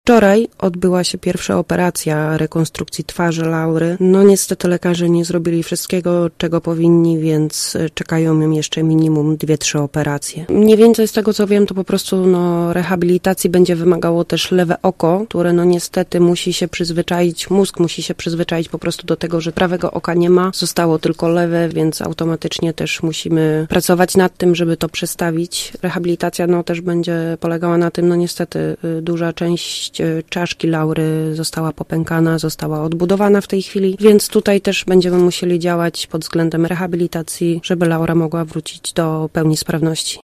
Wczoraj odbyła się pierwsza operacja rekonstrukcji twarzy Laury. No niestety lekarze nie zrobili wszystkiego, czego powinni, więc czekają ją jeszcze minimum 2-3 operacje. Mniej więcej z tego co wiem, to po prostu rehabilitacji będzie wymagało też lewe oko, które niestety musi się przyzwyczaić, mózg musi się przyzwyczaić po prostu do tego, że prawego oka nie ma, zostało tylko lewe, więc automatycznie też musimy pracować nad tym, żeby to przestawić. Rehabilitacja też będzie polegała na tym, niestety duża część czaszki Laury została popękana, została odbudowana w tej chwili, więc tutaj też będziemy musieli działać pod względem rehabilitacji, żeby Laura mogła wrócić do pełni sprawności.